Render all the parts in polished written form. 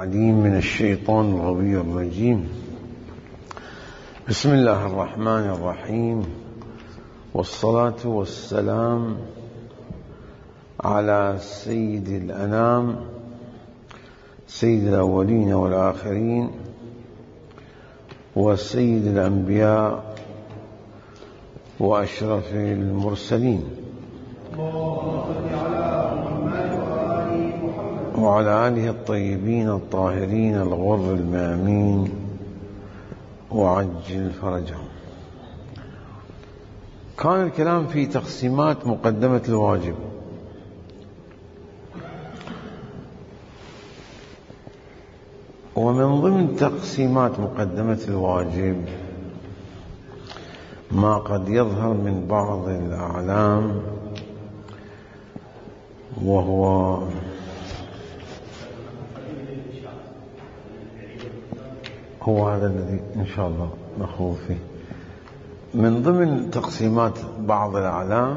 العليم من الشيطان الغوي الرجيم. بسم الله الرحمن الرحيم، والصلاة والسلام على سيد الأنام، سيد الأولين والآخرين، وسيد الأنبياء وأشرف المرسلين، وعلى آله الطيبين الطاهرين الغر الميامين، وعجل فرجهم. كان الكلام في تقسيمات مقدمة الواجب، ومن ضمن تقسيمات مقدمة الواجب ما قد يظهر من بعض الأعلام، وهو هذا الذي إن شاء الله نخوض فيه. من ضمن تقسيمات بعض الأعلام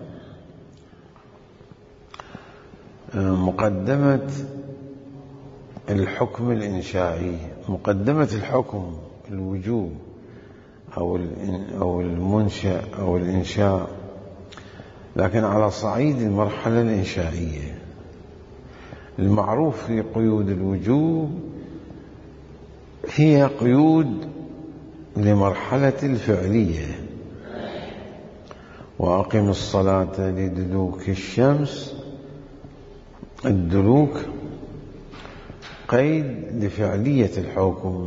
مقدمة الحكم الإنشائي، مقدمة الحكم الوجوب أو المنشأ أو الإنشاء، لكن على صعيد المرحلة الإنشائية. المعروف في قيود الوجوب هي قيود لمرحلة الفعلية: وأقم الصلاة لدلوك الشمس. الدلوك قيد لفعلية الحكم.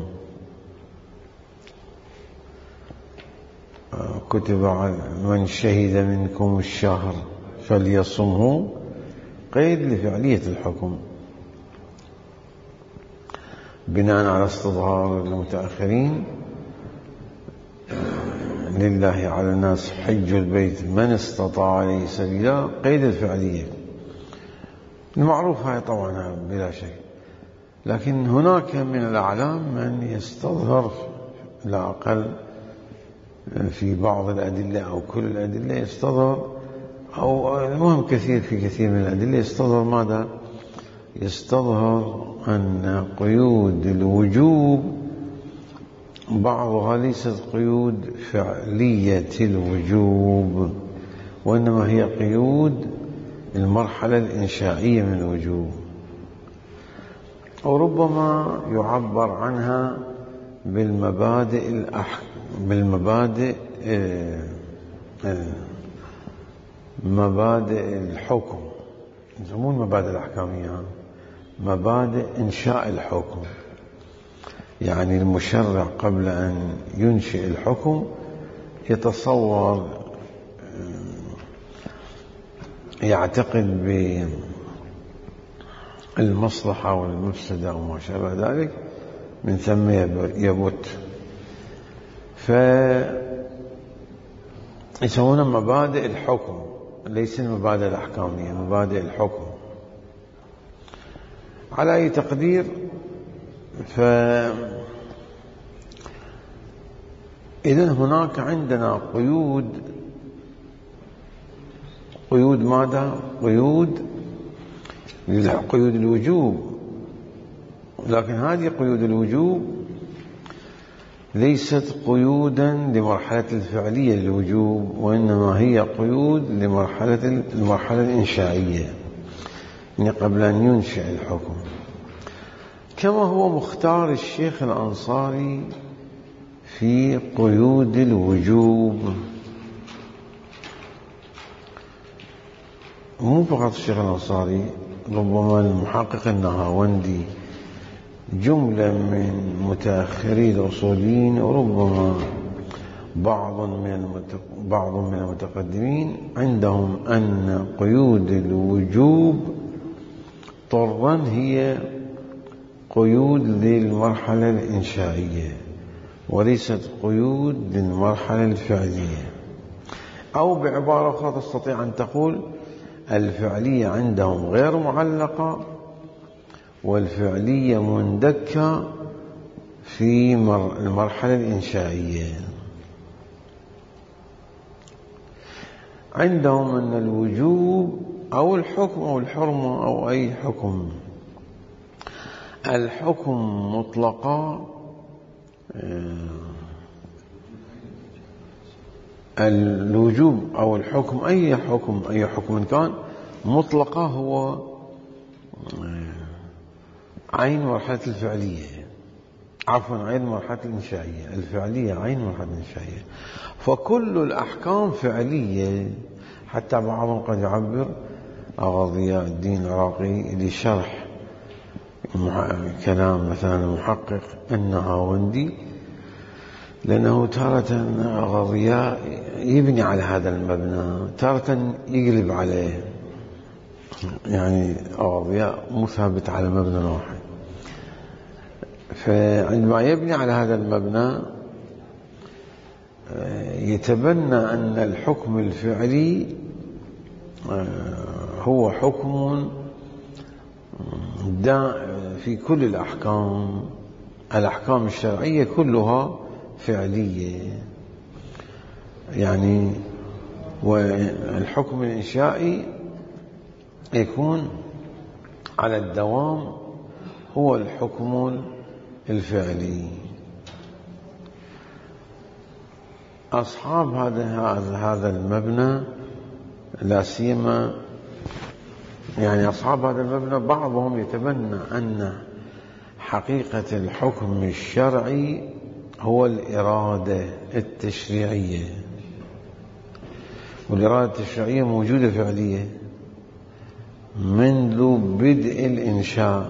كتب على من شهد منكم الشهر فليصمه، قيد لفعلية الحكم بناء على استظهار المتأخرين: لله على الناس حج البيت من استطاع إليه سبيلا، قيد الفعلية. المعروف هاي طبعا بلا شك، لكن هناك من الأعلام من يستظهر لا أقل في بعض الأدلة أو كل الأدلة يستظهر، أو المهم كثير في كثير من الأدلة يستظهر ماذا؟ يستظهر أن قيود الوجوب بعضها ليست قيود فعلية الوجوب، وإنما هي قيود المرحلة الإنشائية من الوجوب، وربما يعبر عنها بالمبادئ مبادئ الحكم، يسمون مبادئ الأحكامية، مبادئ إنشاء الحكم. يعني المشرع قبل أن ينشئ الحكم يتصور، يعتقد بالمصلحة والمفسدة وما شابه ذلك، من ثم يبت. فيسمونها مبادئ الحكم، ليس المبادئ الأحكامية، مبادئ الحكم. على أي تقدير، إذن هناك عندنا قيود ماذا؟ قيود الوجوب، لكن هذه قيود الوجوب ليست قيودا لمرحلة الفعلية للوجوب، وإنما هي قيود المرحلة الإنشائية، يعني قبل أن ينشئ الحكم، كما هو مختار الشيخ الأنصاري في قيود الوجوب. مو فقط الشيخ الأنصاري، ربما المحقق النهاوندي، جملة من متأخري الأصوليين، وربما بعض من المتقدمين، عندهم أن قيود الوجوب طرا هي قيود للمرحلة الإنشائية وليست قيود للمرحلة الفعلية. أو بعبارة أخرى تستطيع أن تقول الفعلية عندهم غير معلقة، والفعلية مندكة في المرحلة الإنشائية. عندهم أن الوجوب أو الحكم أو الحرمة أو أي حكم الحكم مطلقا، الوجوب أو الحكم، أي حكم كان مطلقا هو عين مرحلة الفعلية، عفوا عين مرحلة الإنشائية. الفعلية عين مرحلة الإنشائية، فكل الأحكام فعلية. حتى بعضهم قد يعبر ضياء الدين العراقي لشرح كلام مثلا المحقق النهاوندي، لأنه تارة ضياء يبني على هذا المبنى، تارة يقلب عليه، يعني ضياء مو ثابت على مبنى واحد. فعندما يبني على هذا المبنى يتبنى أن الحكم الفعلي هو حكم في كل الأحكام الشرعية كلها فعلية، يعني والحكم الإنشائي يكون على الدوام هو الحكم الفعلي. أصحاب هذا المبنى لا سيما، يعني أصحاب هذا المبنى بعضهم يتبنى أن حقيقة الحكم الشرعي هو الإرادة التشريعية، والإرادة التشريعية موجودة فعلية منذ بدء الإنشاء،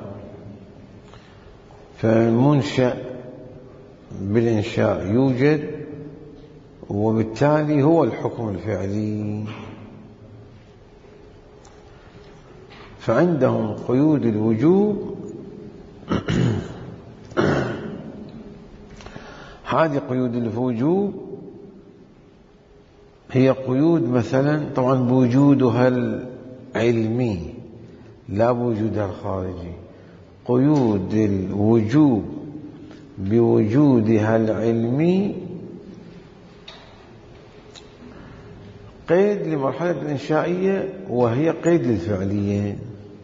فالمنشأ بالإنشاء يوجد، وبالتالي هو الحكم الفعلي. فعندهم قيود الوجوب هذه قيود الوجوب هي قيود مثلا طبعا بوجودها العلمي لا بوجودها الخارجي. قيود الوجوب بوجودها العلمي قيد لمرحلة الإنشائية، وهي قيد للفعلية.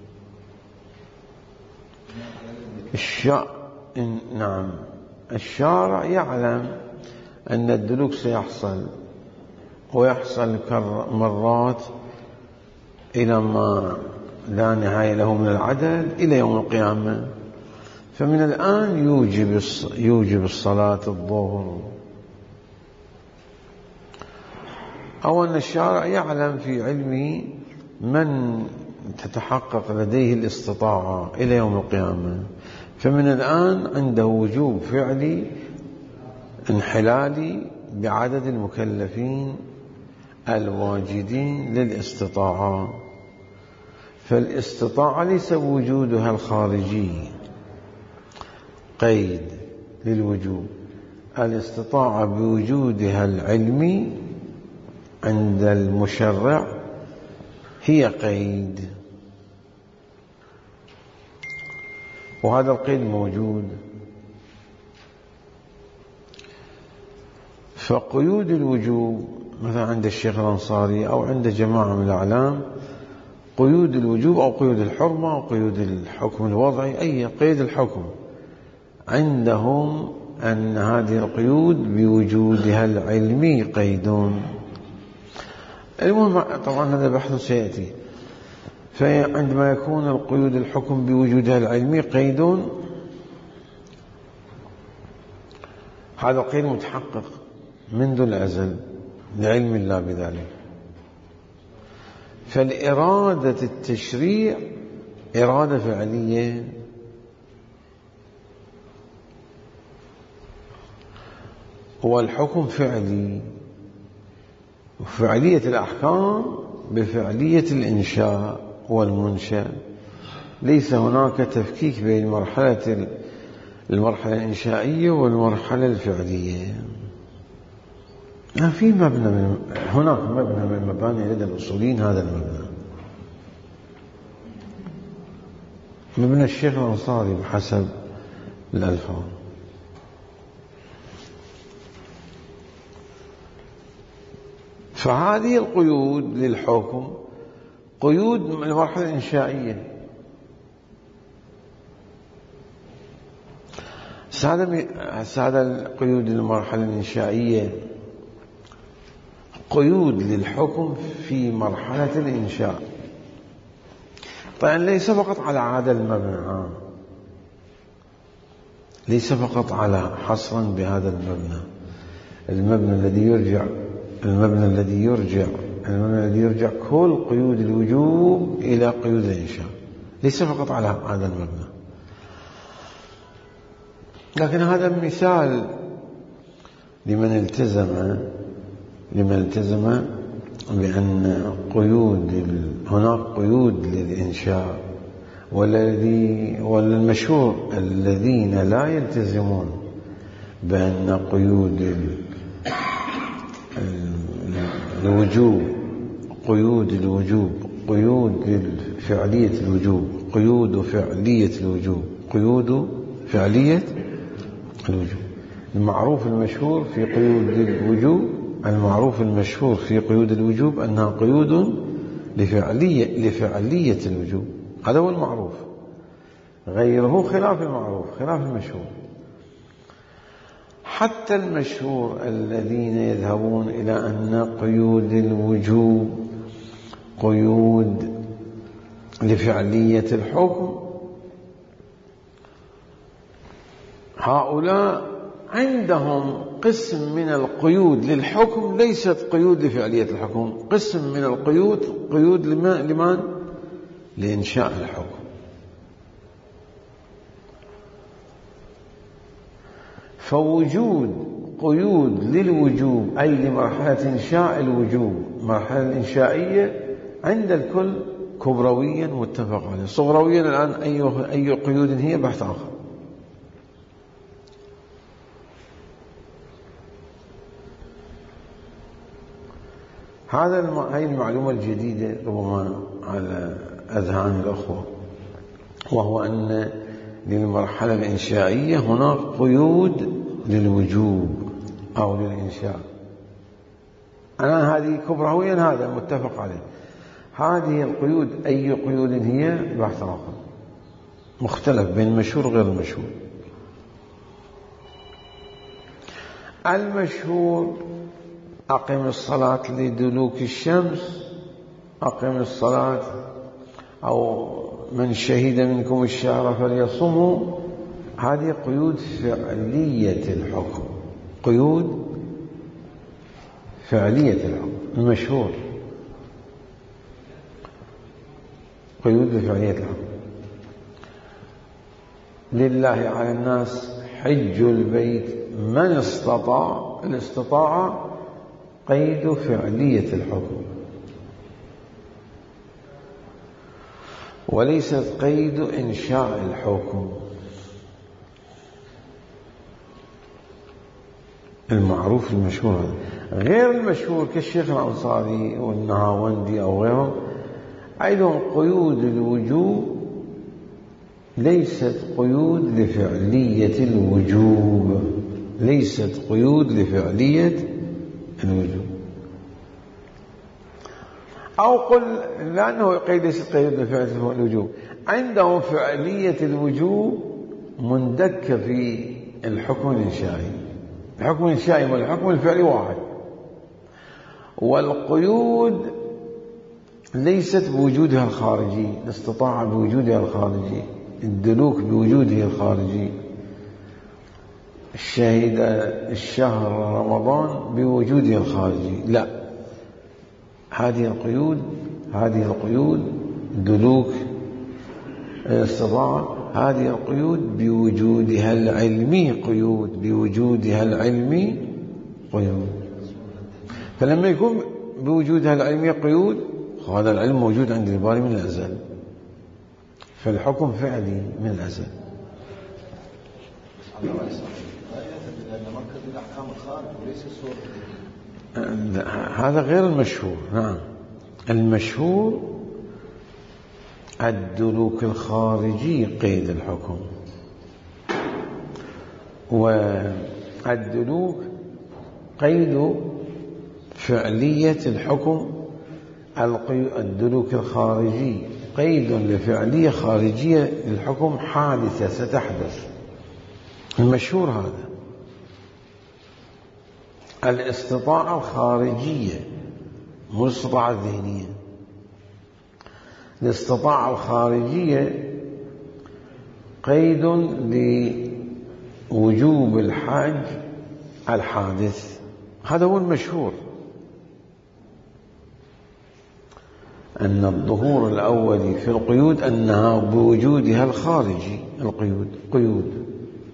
نعم، الشارع يعلم أن الدلوك سيحصل، ويحصل مرات إلى ما لا نهاية له من العدد إلى يوم القيامة، فمن الآن يوجب الصلاة الظهر، أو أن الشارع يعلم في علمه من تتحقق لديه الاستطاعة إلى يوم القيامة، فمن الآن عنده وجوب فعلي انحلالي بعدد المكلفين الواجدين للاستطاعة. فالاستطاعة ليس وجودها الخارجي قيد للوجوب، الاستطاعة بوجودها العلمي عند المشرع هي قيد، وهذا القيد موجود. فقيود الوجوب مثلا عند الشيخ الأنصاري أو عند جماعة من الأعلام، قيود الوجوب أو قيود الحرمة أو قيود الحكم الوضعي، أي قيد الحكم عندهم أن هذه القيود بوجودها العلمي قيدون. المهم طبعا هذا بحث سيأتي. فعندما يكون القيود الحكم بوجودها العلمي قيدون، هذا القيد متحقق منذ الأزل لعلم الله بذلك. فالإرادة التشريع إرادة فعلية، والحكم فعلي، وفعلية الأحكام بفعلية الإنشاء والمنشأ. ليس هناك تفكيك بين المرحلة الإنشائية والمرحلة الفعلية. في هناك مبنى من مباني لدى الأصوليين، هذا المبنى مبنى الشيخ الأنصاري بحسب الألفاظ. فهذه القيود للحكم قيود من المرحلة الإنشائية، هذا القيود المرحلة الإنشائية قيود للحكم في مرحلة الإنشاء. طبعا ليس فقط على هذا المبنى، ليس فقط على حصرا بهذا المبنى الذي يرجع كل قيود الوجوب إلى قيود الإنشاء، ليس فقط على هذا المبنى. لكن هذا مثال لمن التزم بأن هناك قيود للإنشاء، والمشهور الذين لا يلتزمون بأن قيود الوجوب قيود فعلية الوجوب المعروف المشهور في قيود الوجوب أنها قيود لفعلية الوجوب، هذا هو المعروف. غيره خلاف المعروف، خلاف المشهور. حتى المشهور الذين يذهبون إلى أن قيود الوجوب قيود لفعلية الحكم، هؤلاء عندهم قسم من القيود للحكم ليست قيود لفعلية الحكم، قسم من القيود قيود لمن؟ لإنشاء الحكم. فوجود قيود للوجوب أي لمرحلة إنشاء الوجوب، مرحلة الإنشائية عند الكل كبرويا متفق عليه. صغرويا الآن أي قيود هي بحث آخر. هاي المعلومة الجديدة ربما على أذهان الأخوة، وهو أن للمرحلة الإنشائية هناك قيود للوجوب أو للإنشاء. هذه كبرويا هذا متفق عليه. هذه القيود أي قيود هي بحث آخر مختلف بين المشهور وغير المشهور. المشهور أقم الصلاة لدلوك الشمس، أقم الصلاة، أو من شهد منكم الشهر فليصمه، هذه قيود فعلية الحكم، قيود فعلية الحكم. المشهور قيود فعلية الحكم. لله على الناس حج البيت من استطاع، الاستطاعة قيد فعلية الحكم وليست قيد إنشاء الحكم. المعروف المشهور. غير المشهور كالشيخ الأنصاري والنهاوندي أو غيرهم أيضا قيود الوجوب ليست قيود لفعلية الوجوب، ليست قيود لفعلية الوجوب. أو قل لأنه ليست قيود لفعلية الوجوب، عندهم فعلية الوجوب مندكة في الحكم الإنشائي. الحكم الإنشائي والحكم الفعلي واحد، والقيود ليست بوجودها الخارجي، الاستطاعة بوجودها الخارجي، الدلوك بوجوده الخارجي، الشهد الشهر رمضان بوجوده الخارجي، لا، هذه القيود دلوك الاستطاعة، هذه القيود بوجودها العلمي قيود. فلما يكون بوجودها العلمي قيود، هذا العلم موجود عند الباري من الأزل، فالحكم فعلي من الأزل. هذا غير المشهور. نعم، المشهور الدلوك الخارجي قيد الحكم، والدلوك قيد فعلية الحكم. الدلوك الخارجي قيد لفعلية خارجية للحكم حادثة ستحدث، المشهور هذا. الاستطاعة الخارجية مو الاستطاعة الذهنية. الاستطاعة الخارجية قيد لوجوب الحج الحادث، هذا هو المشهور، أن الظهور الأولي في القيود أنها بوجودها الخارجي. القيود قيود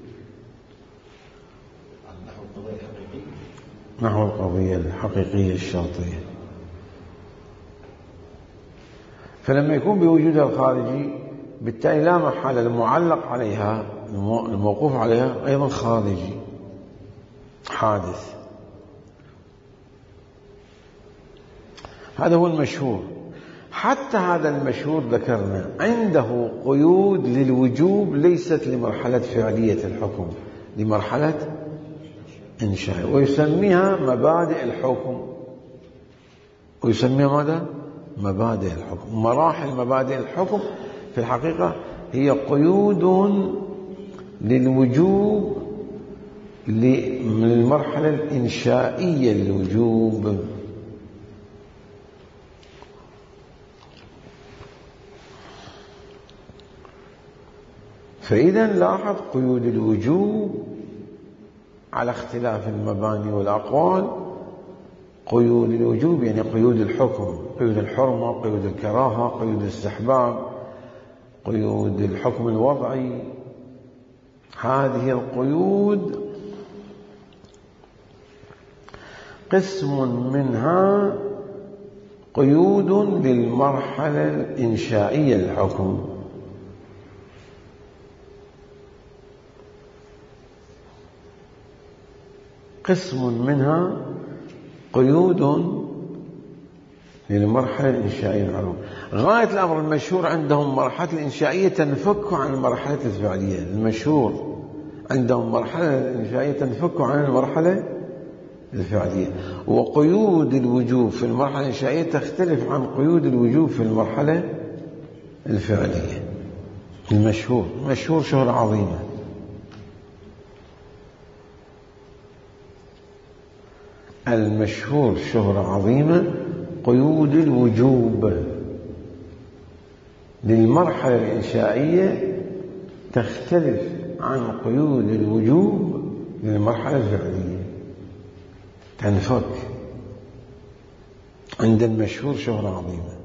نحو القضية الحقيقية الشرطية. فلما يكون بوجودها الخارجي بالتالي لا محالة المعلق عليها الموقوف عليها أيضا خارجي حادث. هذا هو المشهور. حتى هذا المشهور ذكرنا عنده قيود للوجوب ليست لمرحلة فعلية الحكم، لمرحلة إنشاء، ويسميها مبادئ الحكم. ويسميها ماذا؟ مبادئ الحكم. مراحل مبادئ الحكم في الحقيقة هي قيود للوجوب من المرحلة الإنشائية للوجوب. فإذا لاحظ قيود الوجوب على اختلاف المباني والأقوال. قيود الوجوب يعني قيود الحكم، قيود الحرمة، قيود الكراهة، قيود الاستحباب، قيود الحكم الوضعي. هذه القيود قسم منها قيود للمرحلة الإنشائية للحكم، قسم منها قيود للمرحلة الإنشائية للحكم. غاية الأمر المشهور عندهم مرحلة الإنشائية تنفك عن المرحلة الفعلية. المشهور عندهم مرحلة الإنشائية تنفك عن المرحلة الفعلية، وقيود الوجوب في المرحلة الإنشائية تختلف عن قيود الوجوب في المرحلة الفعلية. المشهور شهرة عظيمة. المشهور شهرة عظيمة. قيود الوجوب للمرحلة الإنشائية تختلف عن قيود الوجوب للمرحلة الفعلية، تنفك. عند المشهور شهرة عظيمة.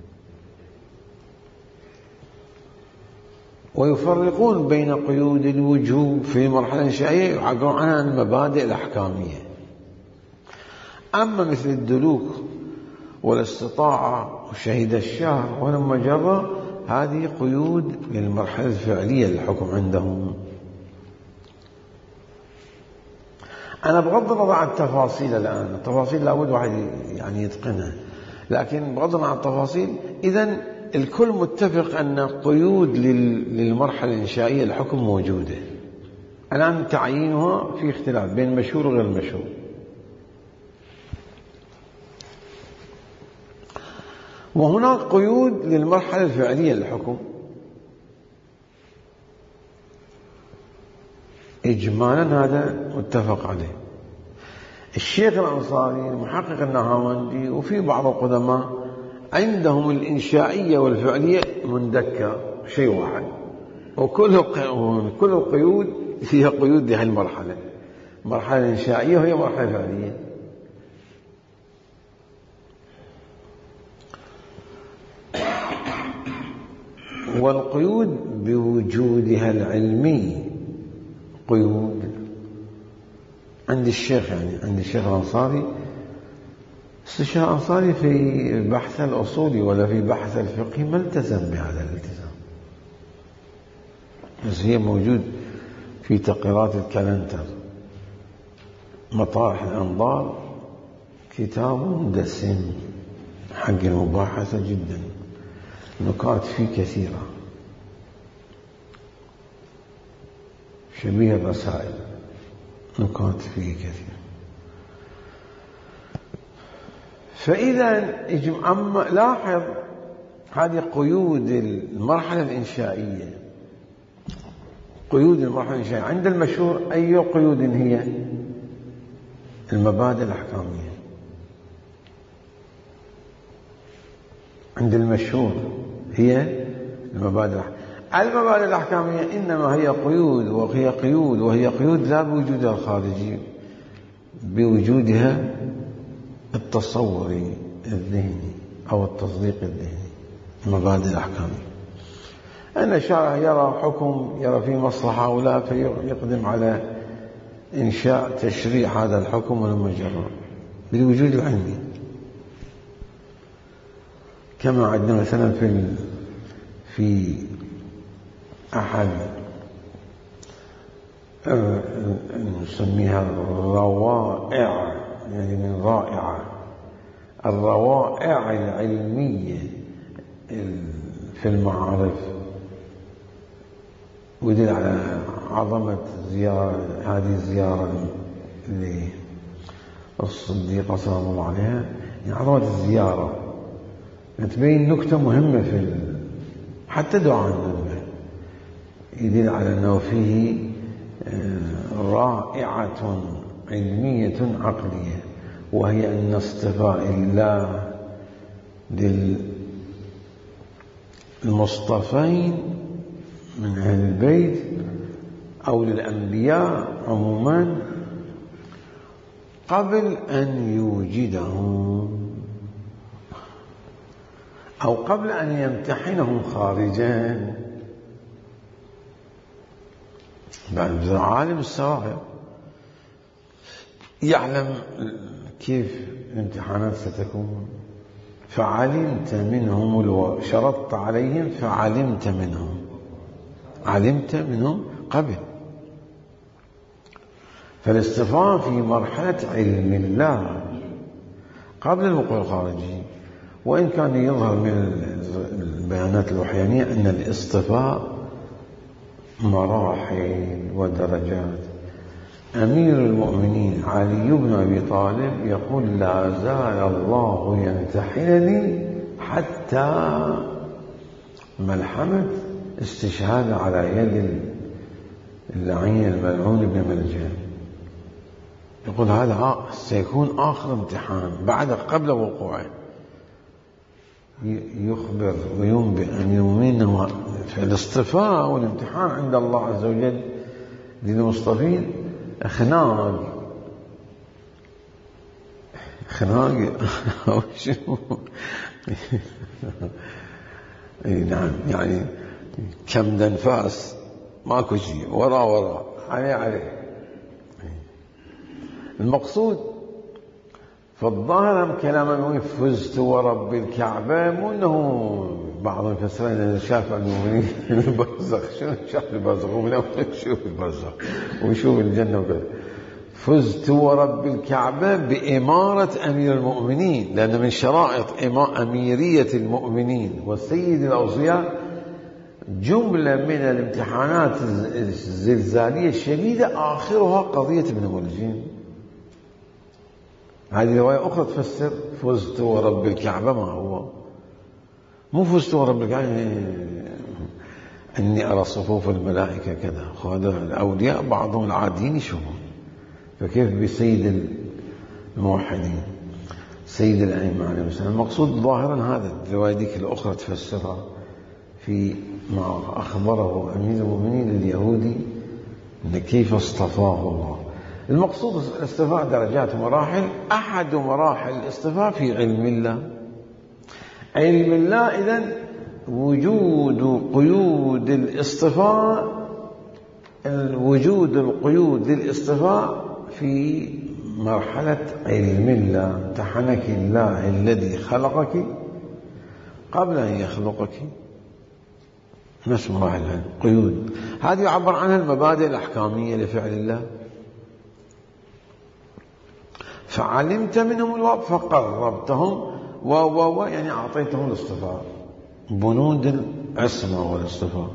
ويفرقون بين قيود الوجوب في المرحلة الإنشائية يعبرون عنها المبادئ الأحكامية. أما مثل الدلوك والاستطاعة وشهد الشهر ولما جرى، هذه قيود للمرحلة الفعلية للحكم عندهم. أنا بغض النظر عن التفاصيل الآن، التفاصيل لابد واحد يعني يتقنها، لكن بغض النظر عن التفاصيل إذن الكل متفق أن قيود للمرحلة الإنشائية للحكم موجودة. الآن تعيينها في اختلاف بين المشهور وغير المشهور. وهناك قيود للمرحلة الفعلية للحكم. إجمالا هذا متفق عليه. الشيخ الأنصاري المحقق النهاوندي وفي بعض القدماء عندهم الإنشائية والفعلية مندكة شيء واحد، وكل القيود هي قيود لهذه المرحلة. المرحلة الإنشائية وهي مرحلة فعلية. والقيود بوجودها العلمي قيود عند الشيخ، يعني عند الشيخ الأنصاري. الشيخ الأنصاري في بحث الأصولي ولا في بحث الفقه ما التزم بهذا الالتزام، بس هي موجود في تقريرات الكلنتر. مطارح الأنظار كتاب دسم حق المباحثة جدا، نكات فيه كثيرة شبيه الرسائل، نكات فيه كثير. فإذا أما لاحظ هذه قيود المرحلة الإنشائية، قيود المرحلة الإنشائية. عند المشهور أي قيود هي؟ المبادئ الأحكامية. عند المشهور هي المبادئ الأحكامية إنما هي قيود، وهي قيود لا بوجودها الخارجي، بوجودها التصوري الذهني أو التصديق الذهني. المبادئ الأحكامية أن الشارع يرى حكم، يرى فيه مصلحة أو لا، فيقدم على إنشاء تشريع هذا الحكم ولما جرى بالوجود العلمي. كما عندنا مثلا في أحد نسميها الروائع، يعني من رائعة، الروائع العلمية في المعارف، ودل على عظمة هذه الزيارة للصديقة سلام الله عليها، يعني عظمة الزيارة تبين نكتة مهمة حتى دعاء الندبة، يدل على أنه فيه رائعة علمية عقلية، وهي أن اصطفاء الله للمصطفين من أهل البيت أو للأنبياء عموما قبل أن يوجدهم أو قبل أن يمتحنهم خارجا. بعد عالم السرائر يعلم كيف الامتحانات ستكون، فعلمت منهم شرطت عليهم فعلمت منهم، علمت منهم قبل. فالاصطفاء في مرحلة علم الله قبل الوقوع الخارجي، وإن كان يظهر من البيانات الوحيانية أن الاصطفاء مراحل ودرجات. أمير المؤمنين علي بن أبي طالب يقول: لا زال الله يمتحنني حتى ملحمة استشهاد على يد اللعين الملعون بن ملجم. يقول هذا سيكون آخر امتحان قبل وقوعه. يخبر وينبئ أمير المؤمنين في الاصطفاء والامتحان عند الله عز وجل للمصطفين خناق أو شنو؟ نعم، يعني كم دنفاس ماكو شيء، وراء عليه. المقصود فالظاهر كلام المؤمن فزت ورب الكعبة، مو انه بعض المفسرين شاف المؤمنين البرزخ. شنو شاف البرزخ؟ ولا يشوف البرزخ ويشوف الجنة وكذا. فزت ورب الكعبة بإمارة أمير المؤمنين، لأن من شرائط أميرية المؤمنين والسيد الأوصياء جملة من الامتحانات الزلزالية الشديدة آخرها قضية ابن ملجم. هذه رواية أخرى تفسر فزت ورب الكعبة، ما هو مو فزت ورب الكعبة أني أرى صفوف الملائكة كذا. هذا الأولياء بعضهم العاديين يشوفون، فكيف بسيد الموحدين سيد الأئمة عليه السلام؟ المقصود ظاهرا هذا الرواية ديك الأخرى تفسرها في ما أخبره أمير المؤمنين لليهودي أن كيف اصطفاه الله. المقصود الاصطفاء درجات ومراحل. أحد مراحل الاصطفاء في علم الله. علم الله إذن وجود قيود الاصطفاء، وجود القيود للاصطفاء في مرحلة علم الله. امتحنك الله الذي خلقك قبل أن يخلقك. ما اسم مراحل العلم؟ قيود. هذه يعبر عنها المبادئ الأحكامية لفعل الله. فعلمت منهم الوقت فقربتهم يعني أعطيتهم الاصطفاء، بنود العصمة والاصطفاء،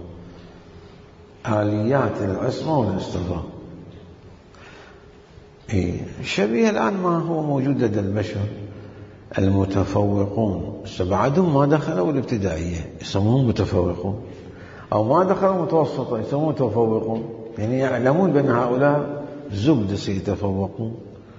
آليات العصمة والاصطفاء. شبيه الآن ما هو موجود لدى البشر المتفوقون، بعدهم ما دخلوا الابتدائية يسموهم متفوقون. أو ما دخلوا متوسطة يسمون متفوقون، يعني يعلمون بأن هؤلاء زبد سيتفوقون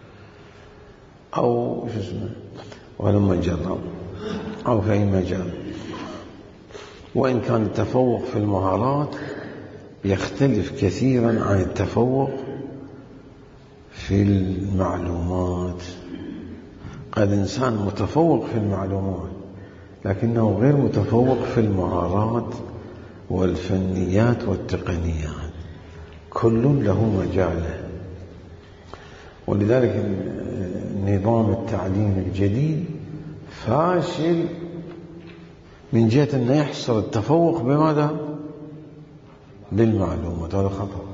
أو شو اسمه ولما جرب أو في أي مجال. وإن كان التفوق في المهارات يختلف كثيرا عن التفوق في المعلومات. قد إنسان متفوق في المعلومات لكنه غير متفوق في المهارات والفنيات والتقنيات، كل له مجاله. ولذلك نظام التعليم الجديد فاشل من جهة أنه يحصر التفوق بماذا؟ بالمعلومات. هذا خطأ.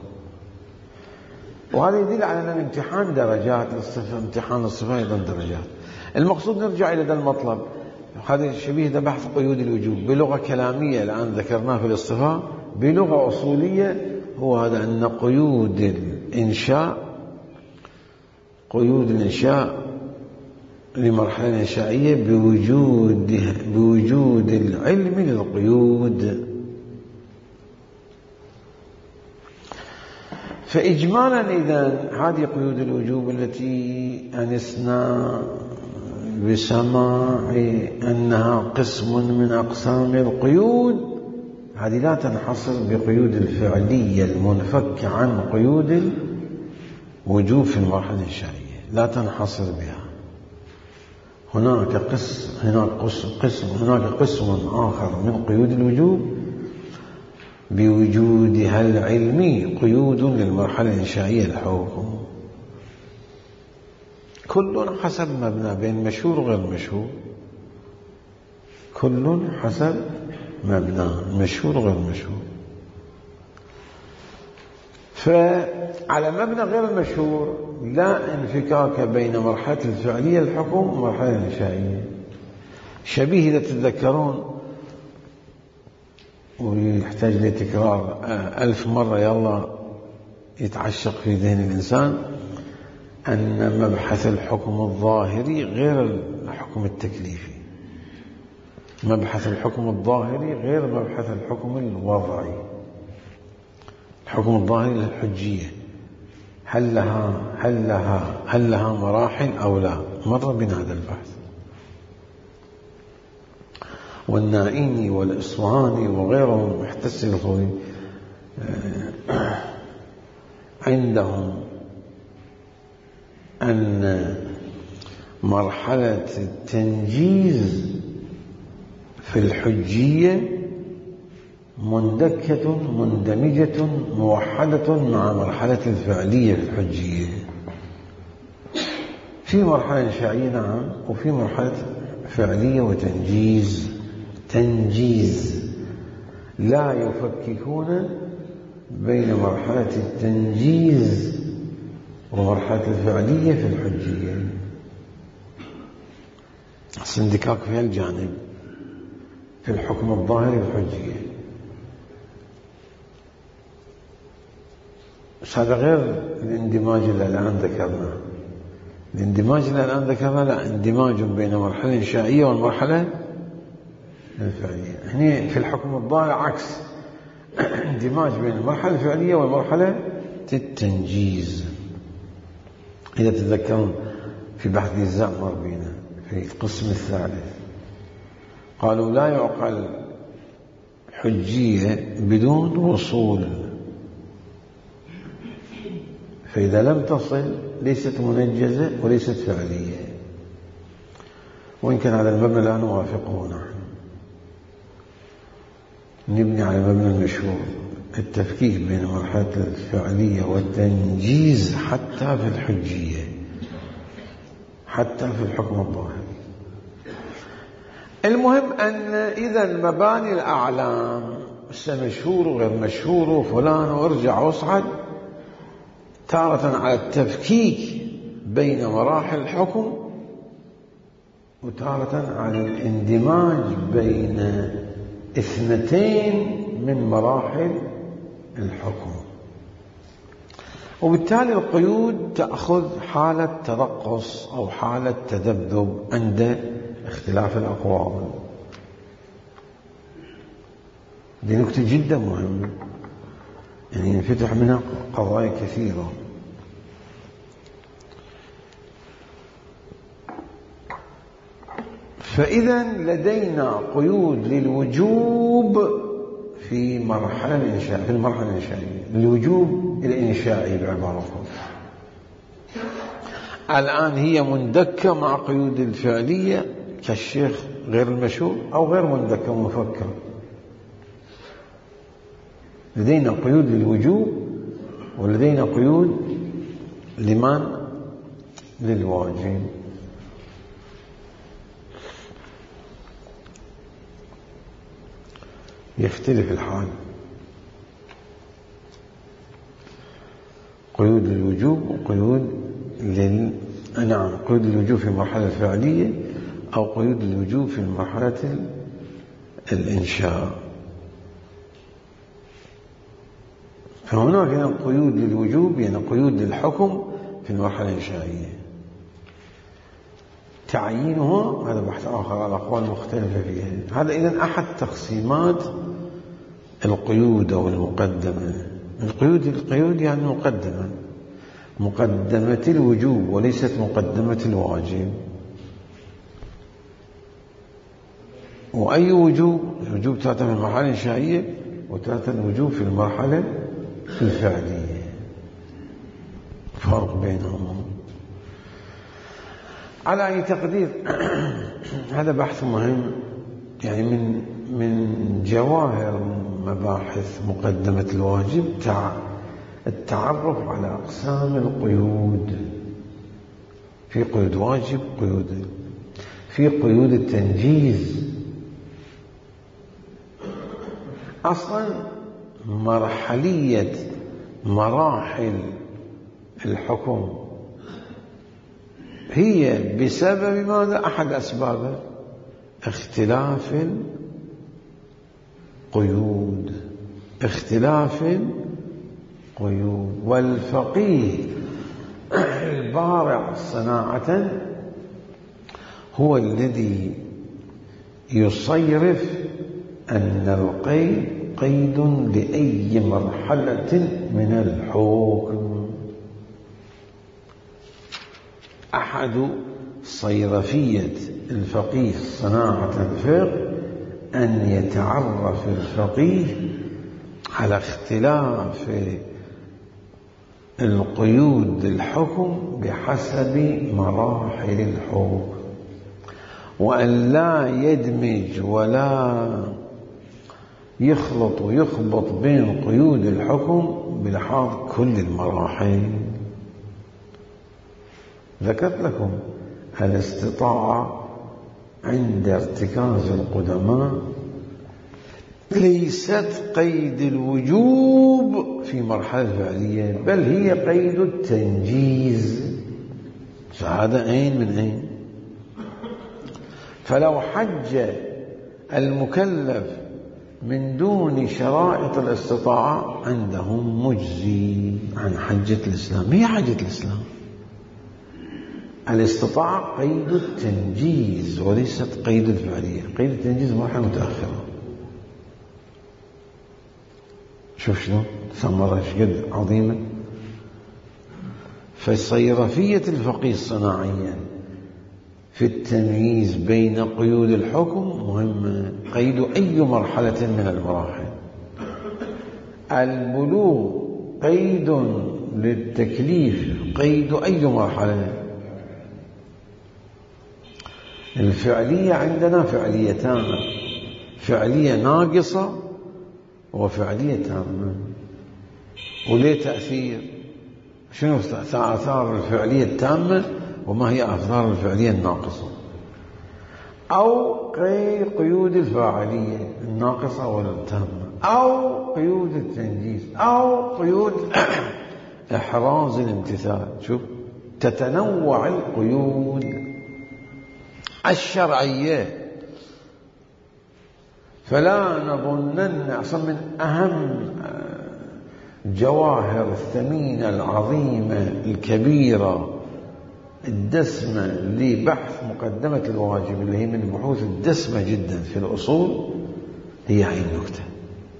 وهذا يدل على أن الامتحان درجات، امتحان الصفة أيضا درجات. المقصود نرجع إلى هذا المطلب، هذا شبيه ده بحث قيود الوجوب بلغة كلامية الآن ذكرناه في الاصطفاء، بلغة أصولية هو هذا أن قيود الإنشاء لمرحلة إنشائية بوجود العلم للقيود. فإجمالا إذن هذه قيود الوجوب التي أنسنا بسماع أنها قسم من أقسام القيود، هذه لا تنحصر بقيود الفعلية المنفكة عن قيود الوجوب في المرحلة الإنشائية، لا تنحصر بها. هناك قسم آخر من قيود الوجوب بوجودها العلمي قيود للمرحلة الإنشائية الحكم، كل حسب مبنى بين مشهور وغير مشهور، كل حسب مبنى مشهور وغير مشهور. فعلى مبنى غير المشهور لا انفكاك بين مرحلة الفعلية الحكم ومرحلة الإنشائية. شبيه إذا تتذكرون ويحتاج لتكرار 1000 مرة يلا يتعشق في ذهن الإنسان أن مبحث الحكم الظاهري غير الحكم التكليفي. مبحث الحكم الظاهري غير مبحث الحكم الوضعي. الحكم الظاهري للحجية، هل لها مراحل أو لا، مر بنا هذا البحث. والنائيني والإصفهاني وغيرهم محتس الخوي عندهم أن مرحلة التنجيز في الحجية مندمجة موحدة مع مرحلة الفعلية في الحجية. في مرحلة إنشائية نعم، وفي مرحلة فعلية تنجيز لا يفككون بين مرحلة التنجيز ومرحلة الفعلية في الحجية. اندكاك في الجانب في الحكم الظاهري الحجية. هذا غير الاندماج اللي الآن ذكرناه. الاندماج اللي الآن ذكرناه لا، اندماج بين المرحلة الإنشائية والمرحلة الفعلية. هنا في الحكم الظاهري عكس، اندماج بين المرحلة الفعلية والمرحلة التنجيز. إذا تتذكرون في بحث النزاع مر بينا في القسم الثالث قالوا لا يعقل حجية بدون وصول، فإذا لم تصل ليست منجزة وليست فعلية. وإن كان على المبنى لا نوافقه نحن، نبني على المبنى المشهور التفكيك بين مرحلة الفعلية والتنجيز حتى في الحجية، حتى في الحكم الظاهري. المهم أن إذا مباني الأعلام مشهور وغير مشهور وفلان وارجع واصعد، تارة على التفكيك بين مراحل الحكم، وتارة على الاندماج بين اثنتين من مراحل الحكم. وبالتالي القيود تأخذ حالة ترقص أو حالة تذبذب عند اختلاف الأقوال. دي نكتة جدا مهمة، يعني ينفتح منها قضايا كثيرة. فإذا لدينا قيود للوجوب في المرحلة الإنشائية، الوجوب الإنشائي بعبارة أخرى. الآن هي مندكة مع قيود الفعلية كالشيخ غير المشهور، أو غير مندكة مفكر. لدينا قيود للوجوب ولدينا قيود للواجب. يختلف الحال. قيود للوجوب وقيود قيود الوجوب في المرحلة الفعلية، أو قيود الوجوب في مرحلة الإنشاء. فهناك قيود للوجوب، يعني قيود للحكم في المرحلة الإنشائية. تعيينها هذا بحث آخر، الأقوال المختلفة فيها. هذا إذن أحد تقسيمات القيود أو المقدمة. القيود يعني مقدمة الوجوب وليست مقدمة الواجب. وأي وجوب؟ الوجوب تأتي في المرحلة الإنشائية، وتأتي الوجوب في المرحلة الفعلية. فرق بينهم. على أي تقدير هذا بحث مهم، يعني من جواهر مباحث مقدمة الواجب التعرف على أقسام القيود. في قيود واجب، في قيود التنجيز. أصلا مراحل الحكم هي بسبب ماذا؟ أحد أسبابه اختلاف القيود. والفقيه البارع صناعة هو الذي يصيرف أن القيد قيد لأي مرحلة من الحكم. أحد صيرفية الفقيه صناعة الفقه أن يتعرف الفقيه على اختلاف القيود الحكم بحسب مراحل الحكم، وأن لا يدمج ولا يخلط ويخبط بين قيود الحكم بلحاظ كل المراحل. ذكرت لكم الاستطاعة عند ارتكاز القدماء ليست قيد الوجوب في مرحلة فعلية، بل هي قيد التنجيز. فهذا أين من أين؟ فلو حج المكلف من دون شرائط الاستطاعة عندهم مجزي عن حجة الإسلام. هي حجة الإسلام. الاستطاعة قيد التنجيز وليست قيد الفعلية. قيد التنجيز مرحلة متأخرة. شوف شنو ثمرة شقد عظيمة. فصيرفية الفقيه الصناعية في التمييز بين قيود الحكم مهمة. قيد أي مرحلة من المراحل. البلوغ قيد للتكليف، قيد أي مرحلة. الفعلية عندنا فعليتان، فعلية ناقصة وفعلية تامة. وليه تأثير؟ شنو آثار الفعلية التامة وما هي آثار الفعلية الناقصة؟ أو قيود الفاعلية الناقصة ولا التامة، أو قيود التنجيز، أو قيود إحراز الامتثال. شوف تتنوع القيود الشرعية. فلا نظنن أصلا من أهم جواهر الثمينة العظيمة الكبيرة الدسمة لبحث مقدمة الواجب، اللي هي من البحوث الدسمة جدا في الأصول، هي هاي النكتة.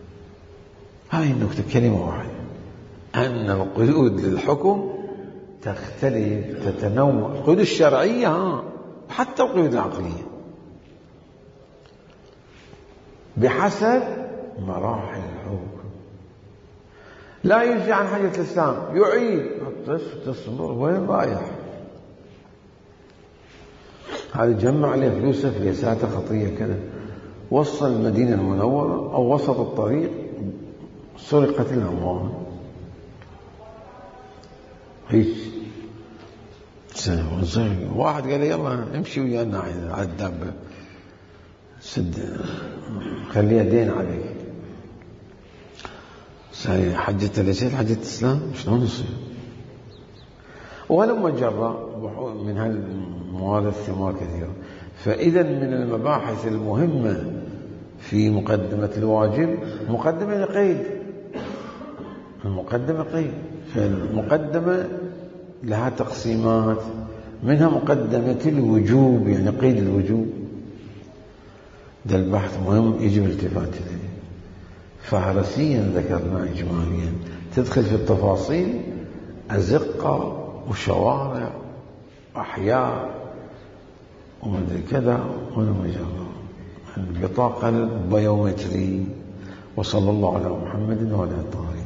هاي النكتة كلمة واحدة، أن القيود للحكم تختلف تتنوع، القيود الشرعية حتى القيود العقلية بحسب مراحل الحكم. لا يجزي عن حاجة الإسلام، يعيد تصبر وين رايح؟ هذا جمع عليه فلوسه في ليساته خطية كذا، وصل المدينة المنورة أو وسط الطريق سرقت الأموال. هيك واحد قال لي يلا امشي ويانا على الدابة، سد خليها دين عليك. حجة ليست حجة الإسلام، شلون يصير؟ ولما جرى من هالمواد الثمار كثيرة. فإذا من المباحث المهمة في مقدمة الواجب مقدمة لقيد، المقدمة قيد. فالمقدمة لها تقسيمات، منها مقدمة الوجوب يعني قيد الوجوب، ده البحث مهم يجب الالتفات إليه. فهرسيا ذكرنا إجماليا، تدخل في التفاصيل أزقة وشوارع أحياء ومدري كذا والمجرى البطاقة البيومتري. وصلى الله على محمد وعلى آله.